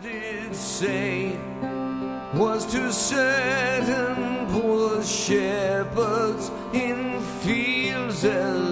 did say was to certain poor shepherds in fields